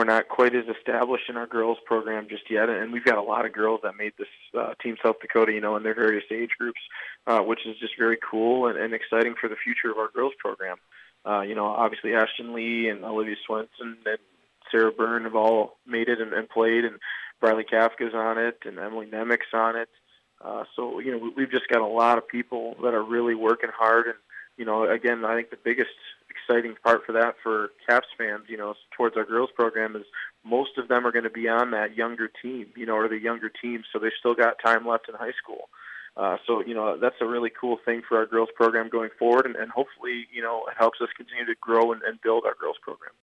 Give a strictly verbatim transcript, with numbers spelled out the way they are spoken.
we're not quite as established in our girls program just yet, and we've got a lot of girls that made this uh, Team South Dakota, you know, in their various age groups, uh, which is just very cool and, and exciting for the future of our girls program. Uh, you know, obviously Ashton Lee and Olivia Swenson and Sarah Byrne have all made it and, and played, and Briley Kafka's on it, and Emily Nemec's on it. Uh, so, you know, we, we've just got a lot of people that are really working hard. And, you know, again, I think the biggest exciting part for that for Caps fans, you know, towards our girls program is most of them are going to be on that younger team, you know, or the younger team. So they've still got time left in high school. Uh, so, you know, that's a really cool thing for our girls program going forward. And, and hopefully, you know, it helps us continue to grow and, and build our girls program.